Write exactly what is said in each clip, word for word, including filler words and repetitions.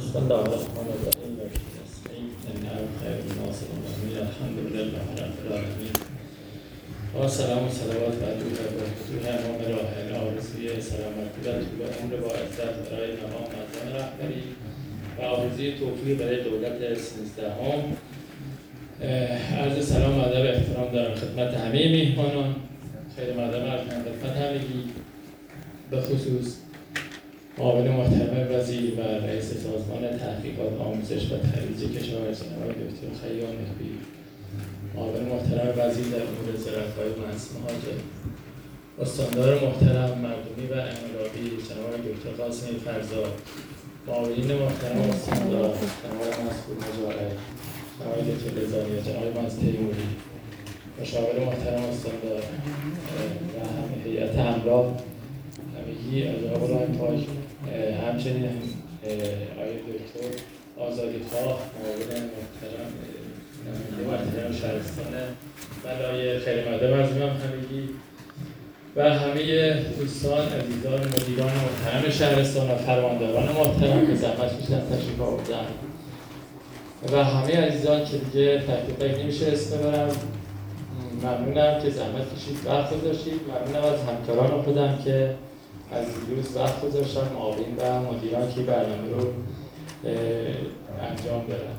بسم الله الرحمن الرحیم و نستعین ان خیر الناس المؤمنین الحمد لله رب العالمین و سلام و صلوات بر روح و روح امام راحل آرزوی سلامتی و طول عمر با عزت برای مقام معظم رهبری و آرزوی توفیق برای دولت سیزدهم. عرض سلام و ادب احترام دارم خدمت همه میهمانان. خیر مقدم عرض می‌کنم خدمت همگی، به خصوص معاون محترم وزیر و رئیس سازمان تحقیقات آموزش و ترویج کشاورزی آقای دکتر خیام نخبی، معاون محترم وزیر در امور زراعت‌های مسموحات، استاندار محترم مردمی و انقلابی جناب دکتر قاسمی فرزاد، معاونین محترم استاندار جناب مسئول مجارد، جناب دکتر رضایی، جناب مهندس تیموری، مشاور محترم استاندار و همه هیئت همراه همگی از جناب رای پاک، همچنین آقای دکتر آزادیخواه معاون محترم محترم شهرستان ملایه، خیلی مقدم عرض می‌کنم همگی و همه دوستان عزیزان مدیران محترم شهرستان و فرمانداران محترم که زحمت کشیدن تشریف آوردن و همه عزیزان که دیگه تک تک نمیشه اسم ببرم. ممنونم که زحمت کشید وقت گذاشتید. ممنونم از همکاران خودم که از دیروز وقت گذاشتن، معاون و مدیران که برنامه رو انجام دادن.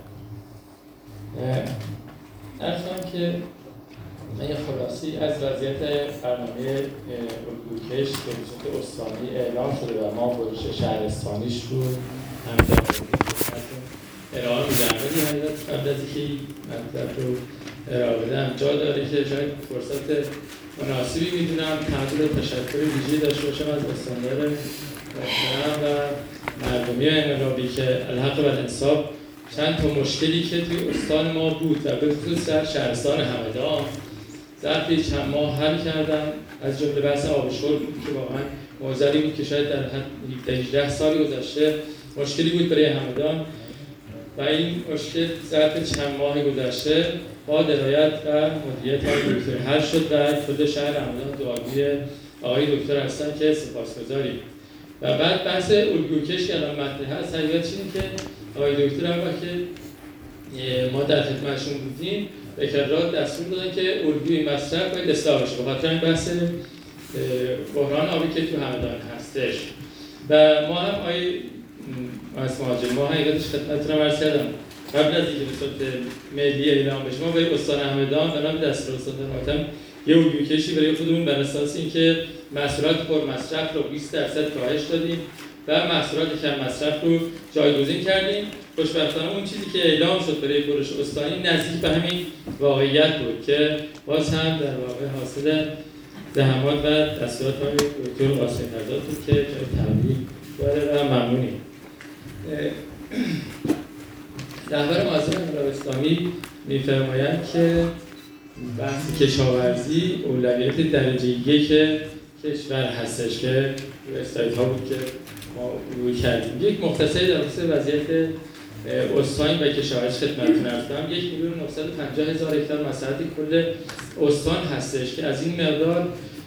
ارزم که من یه خلاصی از وضعیت برنامه الگوکش که به صورت استانی اعلام شده و ما برش شهرستانیش رو هم در ارائه می‌دیم. حقیقت قبل از اینکه مطلب رو ارائه بدم جا داره که شاید فرصت مناسبی میدونم تقدیر تشکر ویژه‌ای داشته باشم از استاندار محترم و مردمی انقلابی که الحق و الانصاف چند تا مشکلی که توی استان ما بود و به خصوص در شهرستان همدان ظرف چند ماه حل کردن. از جمله بحث آب شرب بود که واقعا معضلی بود که شاید در حد هجده سال گذشته مشکلی بود برای همدان و این مشکل ظرف چند ماه گذشته با درایت و مدیریت آقای دکتر حل شد و خود شهر همدان دعاگوی آقای دکتر هستن که سپاسگزاریم. و بعد بحث الگوکش که الان مطرح هست حقیقت اینه که آقای دکتر هم که ما در خدمتشون بودیم به کرات دستور دادن که الگوی مصرف باید اصلاح بشه، بخاطر این بحث بحران آبی که تو همدان هستش. و ما هم آقای از مهاجم ما حقیقتش خدمتتون رو عرض کردم قبل از اینکه به صورت ملی اعلام بشه ما برای استان همدان به نام دستور استاندار محترم یه الگوکشی برای خودمون بر اساس اینکه محصولات پرمصرف رو بیست درصد کاهش دادیم و محصولات کم مصرف رو جایگزین کردیم. خوشبختانه اون چیزی که اعلام شد برای برش استانی نزدیک به همین واقعیت بود که باز هم در واقع حاصل زحمات و دستورات های دکتر قاسمی فرزاد بود که جای تبریک داره و ممنونیم. رهبر معظم انقلاب اسلامی می‌فرمایند که بحث کشاورزی اولویت درجه یک کشور هستش که استایدها بود که ما روی کردیم. یک مختصری در مورد وضعیت استان و کشاورزی خدمتتون عرض کنم. یک میلیون و نهصد و پنجاه هزار هکتار مساحت کل استان هستش که از این مقدار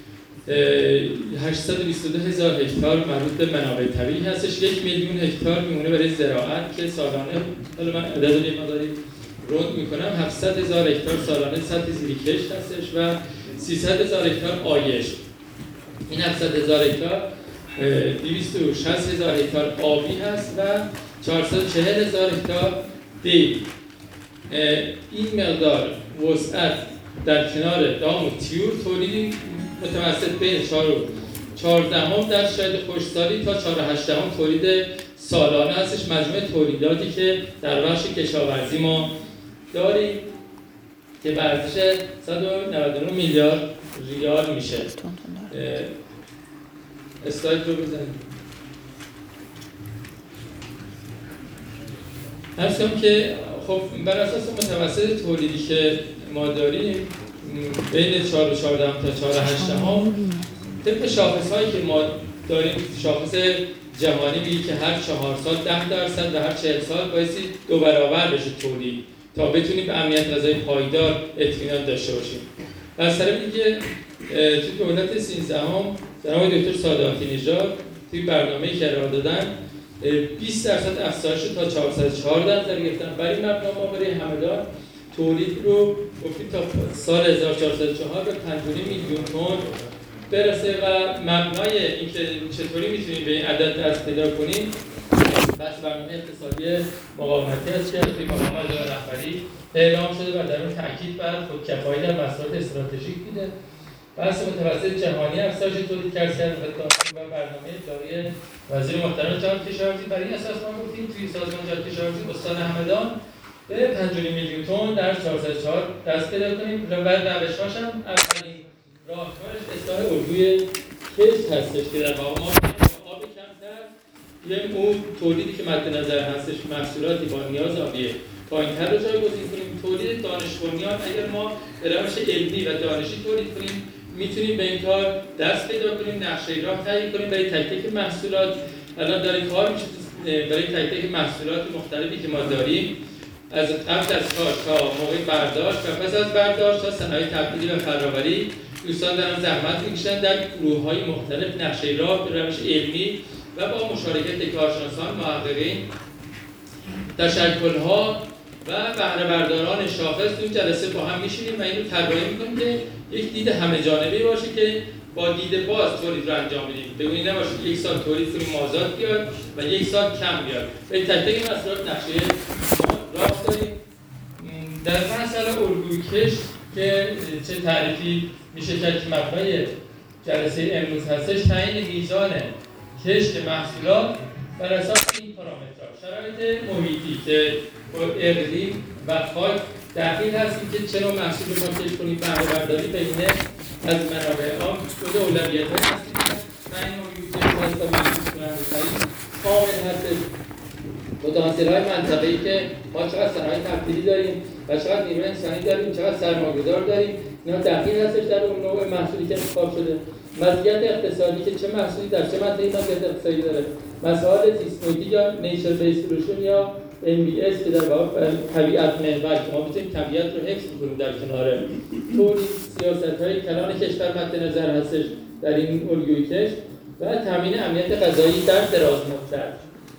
هشتصد و بیست و دو هزار هکتار مربوط به منابع طبیعی هستش. یک میلیون هکتار میمونه برای زراعت که سالانه، حالا من عدد رو یه مقداری رند میکنم، هفتصد هزار هکتار سالانه سطح زیر کشت هستش و سیصد هزار هکتار آیش. این هفتصد هزار هکتار دویست و شصت هزار هکتار آبی هست و چهارصد و چهل هزار هکتار دیگ. این مقدار وسعت در کنار دام و تیور تولیدی متوسط بین چهار و چهاردهم در شاید خشکسالی تا چهار و هشدهم تولید سالانه هستش. مجموع تولیداتی که در بخش کشاورزی ما داریم که به ارزش صد و نود و نه میلیارد ریال میشه. اسلاید رو بزنید. عرض کنم که خب بر اساس متوسط تولیدی که ما داریم بین چهار و چهاردهم تا چهار و هشدهم طبق شاخص‌هایی که ما داریم، شاخص جهانی میگه که هر چهار سال ده درصد و هر چهل سال بایستی دو برابر بشه تولید تا بتونیم به امنیت غذایی پایدار اطمینان داشته باشیم. از طرف دیگه توی دولت سیزدهم جناب دکتر ساداتی نژاد توی برنامه‌ای که ارائه دادن بیست درصد افزایش تا چهارصد و چهار درصد گرفتن. برای این مبنا ما برای همدان تولید رو گفتیم تا سال هزار و چهارصد و چهار به پنج و نیم میلیون تن برسه و مبنای اینکه چطوری میتونیم به این عدد دست پیدا کنیم بحث برنامه اقتصادی مقاومتی است که توی محمد رهبری اعلام شده و در اون تاکید بر خودکفایی در مسائل استراتژیک دیده. بحث متوسط جهانی افزایش تولید کرد و برنامه جاری وزیر محترم جهان کشاورزی برای این اساس ما گفتیم توی سازمان جهان کشاورزی استان همدان به پنج و نیم میلیون تن در چهارصد و چهار دست پیدا کنیم و روش‌هاش هم اولین راهکارش اصلاح الگوی کشت هستش که در واقع ما آب کمتر بیایم اون تولیدی که مد نظر هستش محصولاتی با نیاز آبی پایین‌تر رو جایگزین کنیم. تولید دانش بنیان اگر ما به روش علمی و دانشی تولید کنیم میتونیم به این کار دست پیدا کنیم، نقشه راه تعیین کنیم برای تک تک محصولات. الان داره کار میشه برای تک تک محصولات مختلفی که ما داریم از قبل از کار تا موقع برداشت و پس از برداشت تا صنایع تبدیلی و فراوری دوستان دارن زحمت میکشن در گروه‌های مختلف نقشه راه به روش علمی و با مشارکت کارشناسان، محققین، تشکل‌ها و بهره برداران شاخص تو جلسه با هم میشینیم و اینو طراحی میکنیم که یک دید همه جانبه باشه که با دید باز تولید رو انجام بدیم. بگوییم نباشه که یک سال تولید کنیم مازاد بیاد و یک سال کم بیاد. به تک تک مسائل نقشه راه داریم. در مسئله الگوی کشت که چه تعریفی میشه کرد که مبنای جلسه امروز هستش تعیین میزان کشت محصولات بر اساس این پارامترها. شرایط محیطی که اقلیم و خاک دخیل هستیم که چه نوع محصول رو ما کشت کنیم، بهره برداری بین از منابع عام جزء اولویت‌های هستیم که تعیین الگوی کشت هست تا محصول کننده خرید کامل هستش. پتانسیل‌های منطقه‌ای که ما چقدر صنایع تبدیلی داریم و چقدر نیروی انسانی داریم، چقدر سرمایه‌گذار داریم، اینا دخیل هستش در اون نوع محصولی که انتخاب شده. مزیت اقتصادی که چه محصولی در چه منطقه‌ای مزیت اقتصادی داره. مسائل زیست‌محیطی یا نیچر بیس سولوشن یا ام بی اس که در واقع طبیعت محور که ما بتونیم طبیعت رو حفظ کنیم در کنار تولید، سیاست‌های کلان کشور مد نظر هستش در این الگوی کشت و تامین امنیت غذایی در دراز مدت.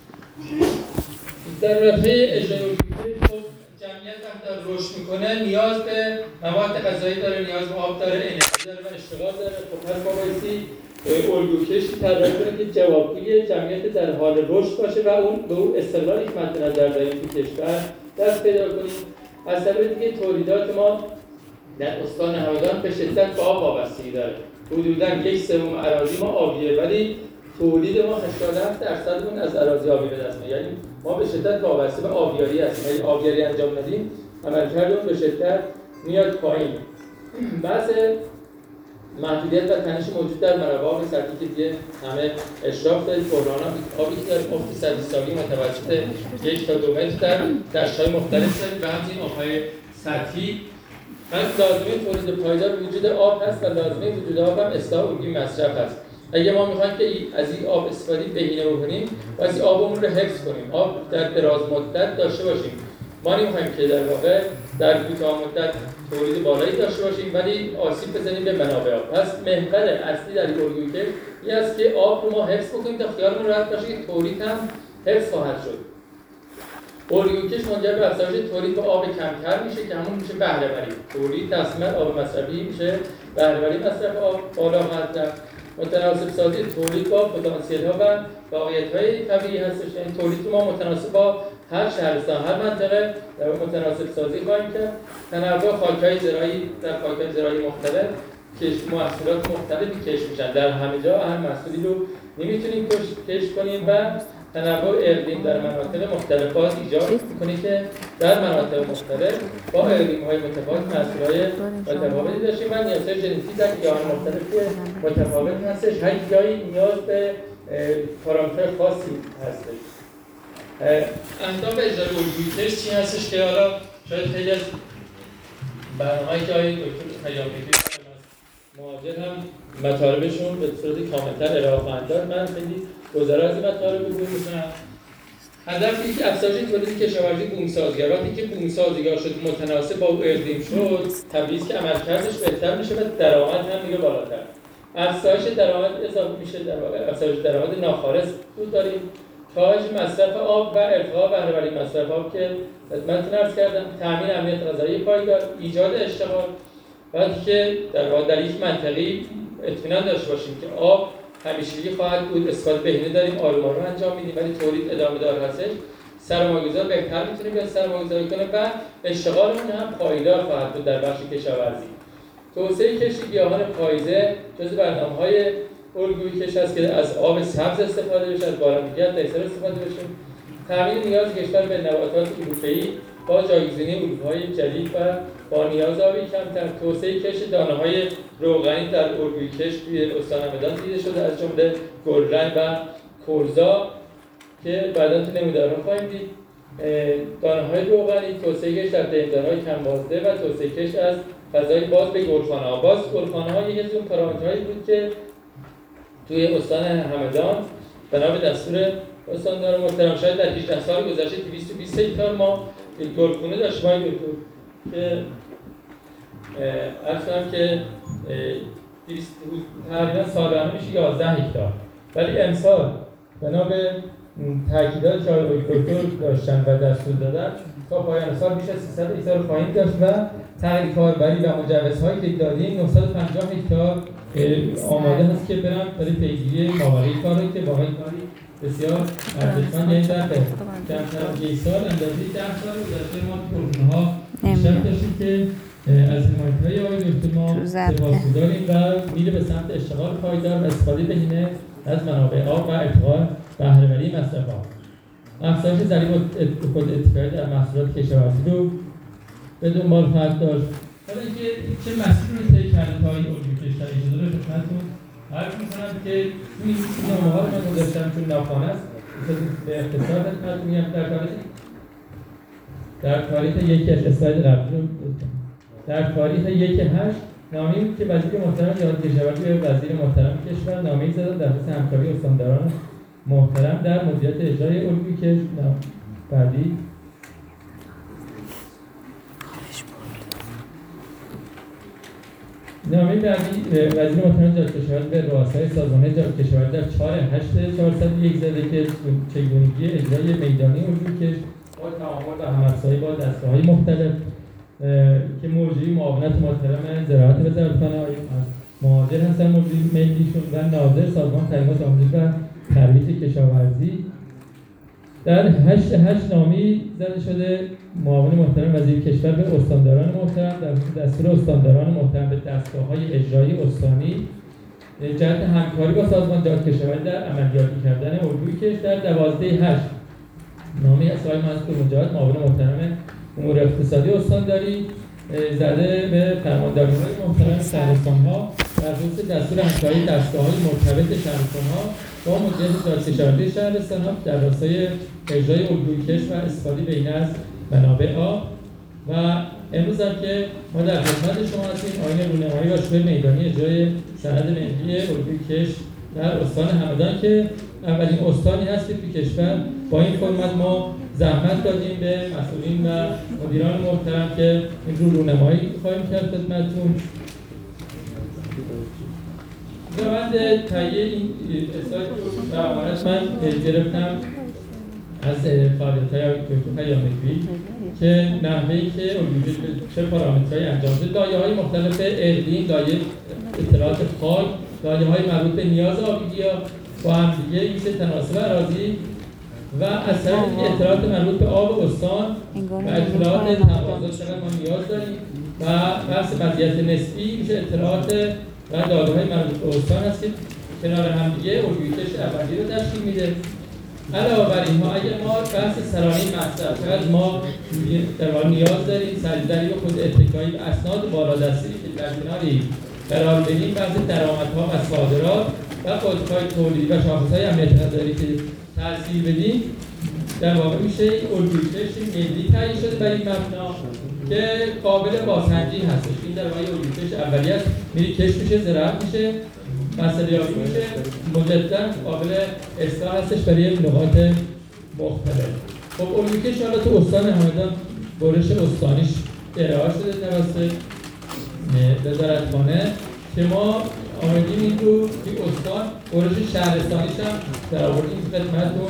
در رابطه اجرای الگوی کشت جمعیت وقتی رشد میکنه نیاز به مواد غذایی داره، نیاز به آب داره، انرژی داره و اشتغال داره. خب هر بایستی الگوی کشتی طراحی کنه که جوابگوی جمعیت در حال رشد باشه و اون به اون استقلالی که مد نظر داریم تو کشور دست پیدا کنیم. از طرف دیگه تولیدات ما در استان همدان به شدت به آب وابستگی داره. حدوداً یک سوم اراضی ما آبیه ولی تولید ما هشتاد و هفت درصد اون از اراضی آبی به دست میاد. یعنی ما به شدت وابسته به آبیاری هستیم. اگه آبیاری انجام ندیم عملکرد اون به شدت میاد پایین. بحث محدودیت و تنش موجود در منابع آب سطحی که دیگه همه اشراف دارید. بحران آبی که داریم افت صد سالی متوسط یک تا دو متر در دشت‌های مختلف داریم و همچنین آب‌های سطحی. پس لازمه تولید پایدار وجود آب هست و لازمه وجود آب هم اصلاح الگوی مصرف هست. اگه ما می‌خوایم که از این آب استفاده بهینه بکنیم باید آبمون رو حفظ کنیم، آب در دراز مدت داشته باشیم. ما نمی‌خوایم که در واقع در کوتاه مدت تولید بالایی داشته باشیم ولی آسیب بزنیم به منابع آب. پس محور اصلی در این الگوی کشت این است که آب رو ما حفظ بکنیم تا خیالمون راحت باشه که تولید هم حفظ خواهد شد. الگوی کشت منجر به افزایش تولید با آب کمتر میشه که همون میشه بهره وری. تولید تصمیم آب مصرفی میشه، بهره وری مصرف آب بالا خواهد رفت. متناسب سازی تولید با پتانسیل‌ها و واقعیت‌های طبیعی هستش. یعنی تولید ما متناسب با هر شهرستان، هر منطقه در متناسب سازی خواهیم کرد. تنوع خاک‌های زراعی در خاک‌های زراعی مختلف کشت محصولات مختلفی کشت میشن. در همه جا هر محصولی رو نمیتونیم کشت کنیم و تنوع اقلیم در مناطق مختلف باز ایجاد می‌کنه که در مناطق مختلف با اقلیم‌های متفاوت محصولات متفاوتی داشتیم و نیازهای ژنتیکی در گیاهان مختلف که متفاوت هستش. هر جایی نیاز به پارامتر خاصی هستش. اهداف اجرای الگوی کشت چی هستش که حالا شاید خیلی از برنامه‌ای که آقای دکتر خیامی‌پور مهاجر هم مطالبشون به صورت کامل‌تر ارائه خواهند داد. من خیلی گذرا از این مطالب بگو می‌کنم. هدف اینه که افزایش تولید کشاورزی بومسازی. وقتی که بومسازی شد متناسب با اقلیم شد، طبیعی است که عملکردش بهتر میشه و درآمد هم میره بالاتر. افزایش درآمد اضافه میشه، در واقع افزایش درآمد ناخالص بود داریم کاهش مصرف آب و ارتقاء بهره‌وری مصرف آب که خدمتتون عرض کردم، تامین امنیت غذایی پایدار، ایجاد اشتغال، وقتی که در واقع در یک منطقه اطمینان داشته باشیم که آب همیشگی خواهد بود، استفاده بهینه داریم، آروم آروم انجام میدیم ولی تولید ادامه دار هستش، سرمایه‌گذار بهتر میتونه بیاد سرمایه‌گذاری کنه و اشتغالمون هم پایدار خواهد بود در بخش کشاورزی. توسعه کشت گیاهان پاییزه جزو برنامه‌های الگویی کش است که از آب سبز استفاده بشه، از بارندگی‌های تیسر استفاده بشه. تامین نیاز کشور به نباتات علوفه‌ای با جایگزینی علوفه‌های جدید و با نیاز آبی کمتر. توسعه کشت دانه‌های روغنی در الگویی کش توی استان همدان دیده شده، از جمله گلرنگ و کرزا که بعدا تو نمودارها خواهیم دید. دانه‌های روغنی، توسعه کش در دیندارهای کم‌بازده و توسعه کش از فضای باز به گلخانه‌ها. باز گلخانه‌ها یکی از اون پارامترهایی بود که توی استان همدان بنا به دستور استاندار محترم شاید در هجده سال گذشته دویست و بیست هکتار ما گلخونه داشتیم که عرض کنم که تقریبا سالانه میشه یازده هکتار، ولی امسال بنا به تاکیدات که آقای دکتر داشتن و دستور دادن تا پایان سال بیش از سیصد هکتار خواهیم داشت و تحقیق کاربری و مجوزهایی که دادیم نهصد و پنجاه هکتار آماده هست که برم برای پیگیری ماوراء کاری که واقعا کاری بسیار ارزشمند، یعنی در کمتر یک سال اندازه ده سال گذشته ما پروژه‌ها بیشتر داشتیم که از حمایت‌های آقای دکتر ما سپاسگزاریم و میره به سمت اشتغال پایدار و استفاده بهینه از منابع آب و ارتقاء بهره‌وری مصرف آب. افزایش ضریب خود اتکایی در محصولات کشاورزی رو به دنبال خواهد داشت. حالا اینکه چه مسیری رو طی کرده تا این الگوی کش در اجازه رو خدمتتون عرض می‌کنم که این نامه‌ها رو من گذاشتم چون ناخوانده است، به اختصار خدمتتون میگم. در تاریخ در تاریخ یک اسلاید قبلی رو در تاریخ یک هشت نامه‌ای بود که وزیر محترم جهاد کشاورزی به وزیر محترم کشور نامه‌ای زدن در خصوص همکاری استانداران محترم در مدیریت اجرای الگوی کش. بعدی نامه بعدی وزیر محترم جهاد کشاورزی به رؤسای سازمان جهاد کشاورزی در چهار هشت چهارصد و یک زده که چگونگی اجرای میدانی الگوی کش با تعامل و هم‌افزایی با دستگاه‌های مختلف که مرجعی معاونت محترم زراعت وزارتخانه مهاجر هستن مدیر ملیشون و ناظر سازمان تعلیمات آموزش و تربیت کشاورزی در هشت هشت نامی زده شده معاون محترم وزیر کشور به استانداران محترم در دستور استانداران محترم به دستگاه‌های اجرایی استانی جهت همکاری با سازمان جهاد کشاورزی در عملیاتی کردن الگوی کش در دوازده هشت نامی از آقای منصور مجاهد معاون محترم امور اقتصادی استانداری زده به فرمانداری‌های محترم شهرستان‌ها در خصوص دستور همکاری دستگاه‌های مرتبط شهرستان‌ها با مدیریت جهاد کشاورزی شهرستان‌ها در راستای اجرای الگوی کش و استفاده بهینه از منابع آب. و امروز هم که ما در خدمت شما هستیم آیین رونمایی و شورای میدانی اجرای سند ملی الگوی کش در استان همدان که اولین استانی هست که توی کشور با این فرمت ما زحمت دادیم به مسئولین و مدیران محترم که این رو رونمایی خواهیم کرد خدمتتون. روند تهیه این اسلاید و امانت من گرفتم از فعالیت‌های دکتر پیام‌نگری که نحوهی که الگوی چه پارامترهایی انجام شده، لایه‌های مختلف اقلیم، لایه اطلاعات خاک، لایه‌های مربوط به نیاز آبی گیاه با هم دیگه میشه تناسب اراضی و از طریق اطلاعات مربوط به آب استان و اطلاعات تقاضا چقدر ما نیاز داریم و بحث مزیت نسبی میشه اطلاعات و داده‌های مربوط به استان هست که کنار هم دیگه الگوی کش اولیه رو تشکیل میده. علاوه بر اینها اگر ما بحث سرانه مصرف چقدر ما در واقع نیاز داریم سریع‌تری به خود اتکایی به اسناد بالادستی که در کناری قرار بدیم، بحث درآمدها و صادرات و خودکار تولیدی و شاخص‌های امنیت غذایی که تأثیر بدیم در واقع میشه الگوی کش ملی تعیین شده بر این مبنا که قابل بازسنجی هستش. این در واقع الگوی کش اولیه است، میری کش میشه، زراعت میشه، مسئله یابی میشه، مجددا قابل اصلاح هستش برای نقاط مختلف. خب الگوی کش حالا تو استان همدان برش استانیش ارائه شده توسط وزارتخانه که ما آمدیم این رو توی استان برش شهرستانیش هم در آوردیم خدمتتون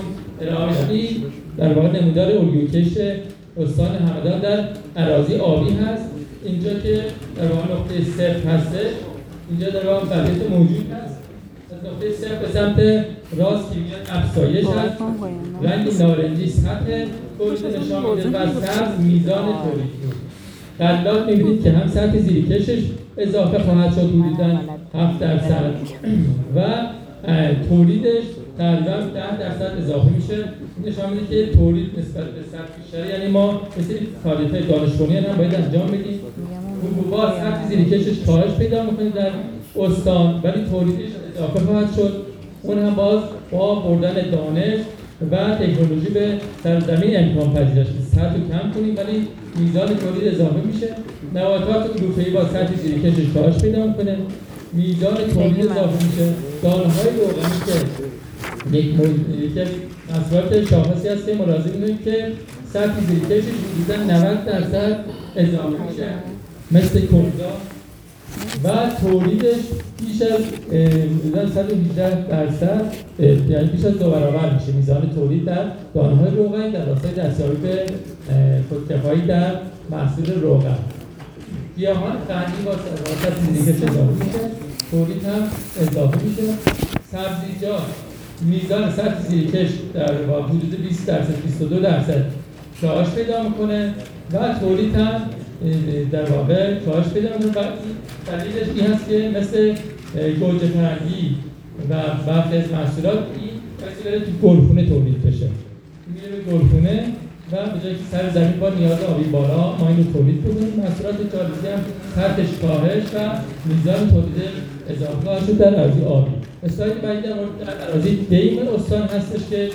ارائه می‌دهید در واقع نمودار الگوکش استان همدان در اراضی آبی هست. اینجا که در واقع نقطه صفر هستش، اینجا در واقع وضعیت موجود هست. از نقطه صفر به سمت راست که میاد افزایش هست، رنگ نارنجی سطح تولید نشان میده و سبز میزان تولید. غلات میبینید که هم سطح زیرکشش اضافه خواهد شد حدوداً هفت درصد و تولیدش تقریباً ده درصد اضافه میشه. نشان میده که تولید نسبت به سطح بیشتره، یعنی ما مثل فعالیت‌های دانشگاهی هم باید انجام بدیم. حبوبات سطح زیرکشش کاهش پیدا میکنه در استان ولی تولیدش اضافه خواهد شد. اون هم باز با بردن دانش و تکنولوژی به سرزمین امکان پذیر است. سطح رو کم کنیم ولی میزان تولید اضافه میشه. نباتات علوفه‌ای با سطح زیرکشش کاهش پیدا میکنه، میزان تولید اضافه میشه. دانه‌های روغنی که یک یک محصولات شاخصی هست که ملاحظه می‌کنید که سطح زیرکشش حدوداً نود درصد اضافه میشه مثل کلزا و تولیدش بیش از حدوداً صد و هجده درصد، یعنی بیش از دو برابر میشه میزان تولید در دانه‌های روغن در راستای دستیابی به خودکفایی در محصول روغن. گیاهان قندی با سطح زیرکش اضافه میشه، تولید هم اضافه میشه. سبزیجات میزان سطح زیرکش در حدود بیست درصد بیست و دو درصد کاهش پیدا میکنه و تولید هم در واقع کاهش پیدا میکنه و دلیلش این هست که مثل گوجه فرنگی و برخی از محصولات این کسی بره تو گلخونه تولید بشه، میره به گلخونه و به جایی که سر زمین با نیاز آبی بالا ما اینو تولید بکنیم. محصولات کالیزی هم سطحش کاهش و میزان تولید اضافه خواهد شد در اراضی آبی. اسلاید بعدی در مورد اراضی دیم استان هستش که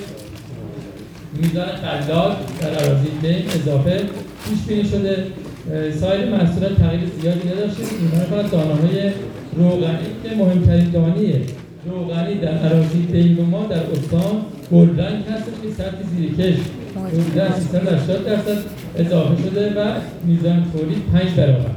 میزان غلات در اراضی دیم اضافه پیش بینی شده. سایر محصولات تغییر زیادی نداشته. اینا فقط دانه‌های روغنی که مهمترین دانه روغنی در اراضی دیم ما در استان گلرنگ هستش که سطح زیرکش حدود سیصد و هشتاد درصد اضافه شده و میزان تولید پنج برابر.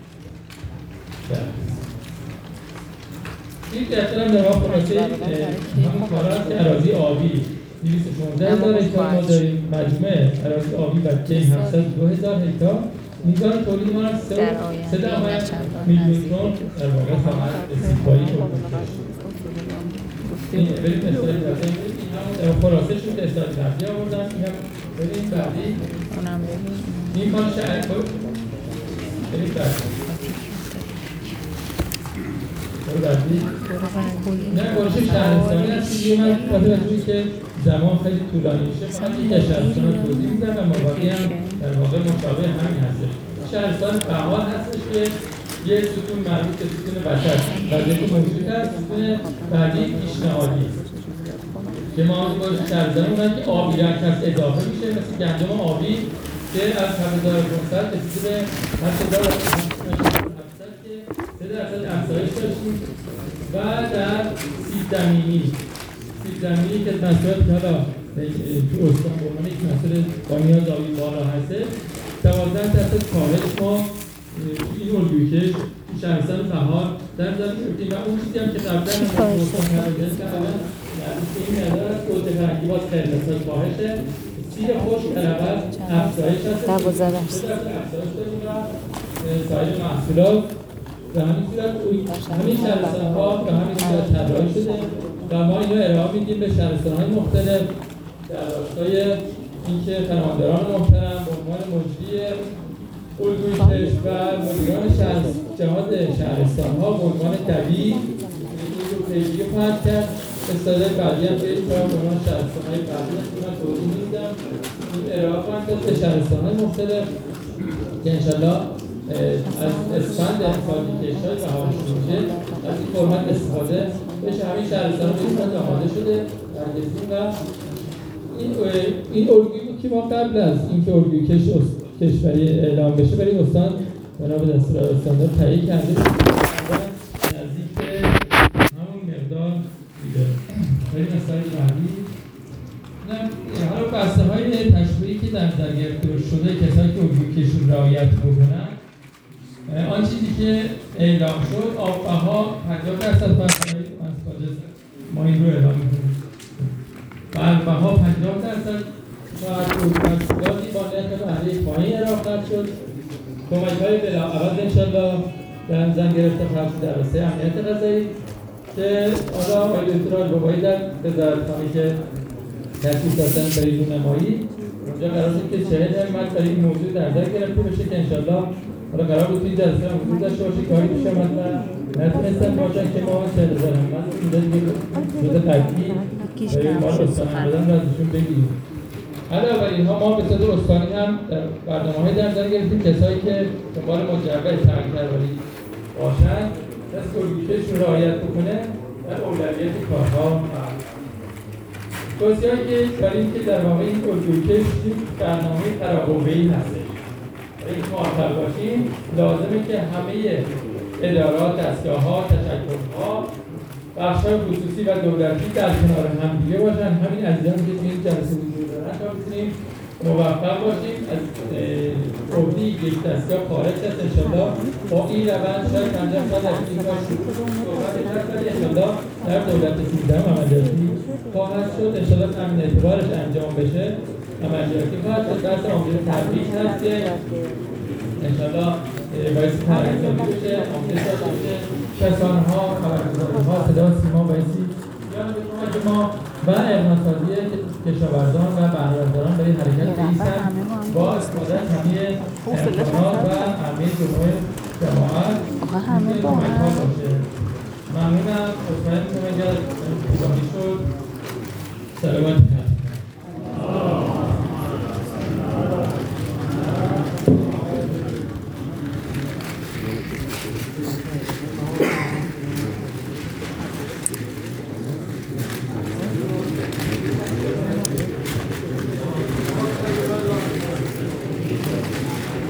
این دفتر هم در واقع خلاصه همون کارا هست که اراضی آبی دویست و پانزده هزار هکتار ما داریم، مجموعه اراضی آبی و دیم هفتصد و دو هزار هکتار. میزان تولید ما هم سه دهم میلیون تن در واقع فقط استیفایی تولید. این بریم استفاده دفتر این هم خلاصه شد استفاده دفتری آوردن. این هم بریم بعدی این کار شهر بود. بریم بعدی بعدی نه گرشه شهرستانی هست که من خاطر از که زمان خیلی طولانی میشه فقط این شهرستان رو توضیح میدم و مواقعی هم در واقع مشابه همین هستش. شهرستان بهار هستش که یه ستون مربوط به ستون بشر وضعیت موجود هست. ستون بعدی پیشنهادی که ما باید شهرستان اونن که آبی رنگ هست اضافه میشه مثل گندم آبی که از هفت هزار و پانصد رسیده به هشت هزار و هفتصد که سه درصد افزایش داشتیم. و در سیب زمینی سیب زمینی که محصولات که حالا تو استان به عنوان یک محصول با نیاز آبی بالا هسته دوازده درصد کاهش ما این الگوکش تو شهرستان بهار در نظر گرفتیم و اون چیزی هم که قبلا ما استان پرداخت کردن این مقدار از گوجه فرنگی باز خیلی درصد کاهشه. سیر خشک علاوه افزایش هست دوازده درصد افزایش داریم و سایر محصولات به همین صورت همین شهرستان‌ها به همین صورت طراحی شده و ما اینو ارائه میدیم به شهرستان‌های مختلف در راستای اینکه فرمانداران محترم به عنوان مجری الگوی و مدیران شهر جهاد شهرستان‌ها به عنوان دبیر این رو پیگیری خواهد کرد. استاده بعدی هم برید تا به عنوان شهرستان‌های بعدی من توضیح میدم. این ارائه خواهد کرد به شهرستان‌های مختلف که انشالله از اسفند امسال کشت‌های بهار شروع میشه از این فرمت استفاده بشه. همین شهرستان به آماده شده برگزین و این این الگویی بود که ما قبل از اینکه الگوی کش کشوری اعلام بشه برای استان بنا به دستور استاندار تهیه کرده نزدیک به همون مقدار دیگه. بریم مثال بعدی. حالا بسته های تشبیهی که در نظر گرفته شده کسایی که الگوی کشون رعایت بکنن، آن چیزی که اعلام شد آب‌بها پنجاه درصد فرسایی ما این رو اعلام می‌کنیم و کمبها پنجاه درصد محصولاتی با نرخ بهره پایین ارائه خواهد شد. کمک‌های بلاعوض انشالله در زن گرفته خواهد شد در راسته امنیت غذایی که حالا آقای دکتر البابایی در وزارتخانه که تشکیل دادن برای رونمایی اونجا قرار شد که چهل همت برای این موضوع در نظر گرفته بشه که انشالله حالا قرار بود این جلسه هم حضور داشته باشه که هایی پیش آمد و نتونستن باشن که ما چهل هزار همت اینجا دیگه روز قطعی برای ما استان بدن رو ازشون بگیریم. علاوه بر اینها ما به صدر استانی هم در برنامه‌های در نظر گرفتیم کسایی که دنبال مجوز ترک‌پروری باشن از گلگوشه‌شون رعایت بکنه در اولویت کارها توصیه‌ای که برای اینکه در واقع این گلگوشه برنامه فراقوه‌ای هستش. برای اینکه موفق باشیم لازمه که همه ادارات، دستگاه‌ها، تشکل‌ها، بخش‌های خصوصی و دولتی در کنار هم دیگه باشن. همین عزیزانی که توی این جلسه حضور دارن تا بتونیم موفق باشیم از عهده یک دستگاه خارج است. انشالله با این روند شاید پنجاه سال از این کار صحبت کرد ولی انشالله در دولت سیزدهم عملیاتی خواهد شد. انشالله همین اعتبارش انجام بشه عملیاتی خواهد شد. درس آموزش تدریج هست که انشالله باعث ترقیاتی بشه، آموزش داشته بشه، رسانه‌ها، خبرگزاری‌ها، صدا و سیما بایستی بیان به کمک ما و اقناع‌سازی کشاورزان و بهره‌ورداران برای حرکت ایستن با استفاده از همه امکانات و همه جمعه جماعت کمک ها باشه. ممنونم. مطمئن کنم اگر